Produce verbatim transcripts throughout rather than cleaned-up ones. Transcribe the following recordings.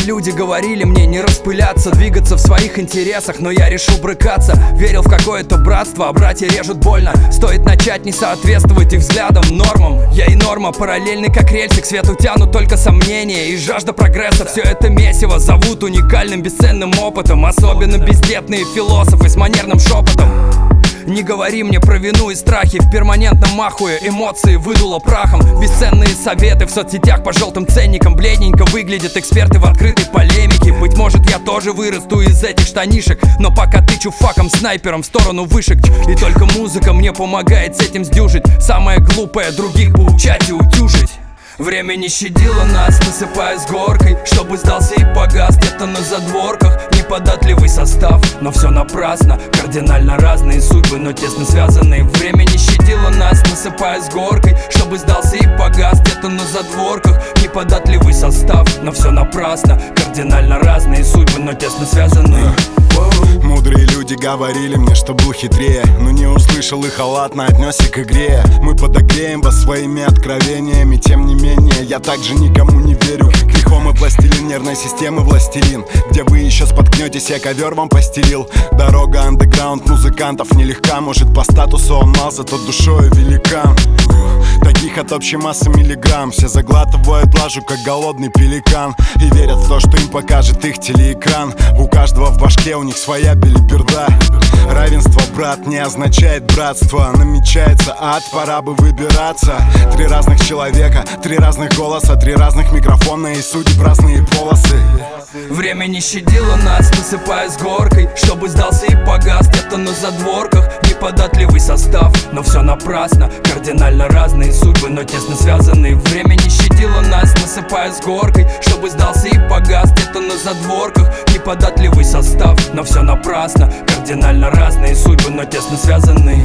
люди говорили мне не распыляться, двигаться в своих интересах, но я решил брыкаться. Верил в какое-то братство, а братья режут больно. Стоит начать не соответствовать их взглядам, нормам. Я и норма, параллельны как рельсы, к свету тянут только сомнения и жажда прогресса. Все это месиво зовут уникальным бесценным опытом, особенно бездетные философы с манерным шепотом. Не говори мне про вину и страхи, в перманентном махуе эмоции выдуло прахом. Бесценные советы в соцсетях по желтым ценникам, бледненько выглядят эксперты в открытой полемике. Быть может, я тоже вырасту из этих штанишек, но пока тычу факом снайпером в сторону вышек. И только музыка мне помогает с этим сдюжить. Самое глупое — других поучать и утюжить. Время не щадило нас, насыпая с горкой, чтобы сдался и погас где-то на задворках. Неподатливый состав, но все напрасно. Кардинально разные судьбы, но тесно связанные. Время не щадило нас, насыпая с горкой, чтобы сдался и погас где-то на задворках. Неподатливый состав, но все напрасно. Кардинально разные судьбы, но тесно связанные. Мудрые люди говорили мне, что был хитрее, но не услышал и халатно отнесся к игре. Мы подогреем вас своими откровениями, тем не менее я также никому не верю. Грехом и пластилин нервной системы властелин. Где вы еще споткнетесь, я ковер вам постелил. Дорога андеграунд музыкантов нелегка. Может, по статусу он мал, зато душою великан. Таких от общей массы миллиграмм. Все заглатывают лажу, как голодный пеликан, и верят в то, что им покажет их телеэкран. У каждого в башке, у них своя белиберда. Равенство, брат, не означает братство. Намечается ад, пора бы выбираться. Три разных человека, три разных голоса, три разных микрофона и судеб разные полосы. Время не щадило нас, насыпая с горкой, чтобы сдался и погас где-то на задворках. Неподатливый состав, но все напрасно. Кардинально разные судьбы, но тесно связанные. Время не щадило нас, насыпая с горкой, чтобы сдался и погас где-то на задворках. Неподатливый состав, но все напрасно. Кардинально разные судьбы, но тесно связанные.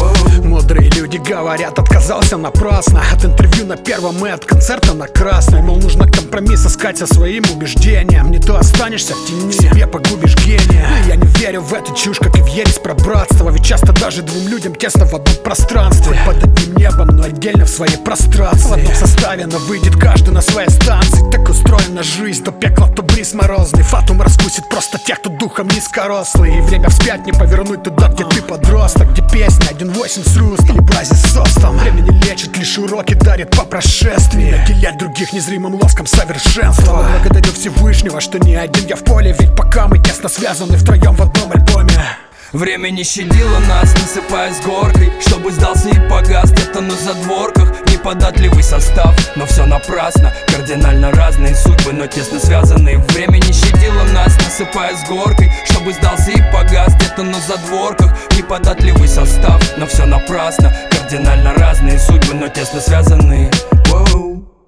Мудрые люди говорят, отказался напрасно. От интервью на первом и от концерта на красной. Мол, нужно компромисс искать со своим убеждением. Не то останешься в тени, в себе погубишь гения. Но я не верю в эту чушь, как и в ересь про братство. Ведь часто даже двум людям тесно в одном пространстве. Под одним небом, но отдельно в своей прострации. В одном составе, но выйдет каждый на своей станции. Так устроена жизнь, то пекло, то бриз морозный. Фатум раскусит просто тех, кто духом низкорослый. И время вспять не повернуть туда, где ты подросток, где песня один восемь с рустом и брази с остом. Время не лечит, лишь уроки дарит по прошествии. Наделять других незримым лоском совершенства. Благодарю Всевышнего, что не один я в поле, ведь пока мы тесно связаны втроем в одном альбоме. Время не щадило нас, насыпая с горкой, чтобы сдался и погас где-то на задворках. Неподатливый состав, но все напрасно. Кардинально разные судьбы, но тесно связанные. Время не щадило нас, насыпая с горкой, чтобы сдался и погас где-то на задворках. Неподатливый состав, но все напрасно. Кардинально разные судьбы, но тесно связанные. Воу.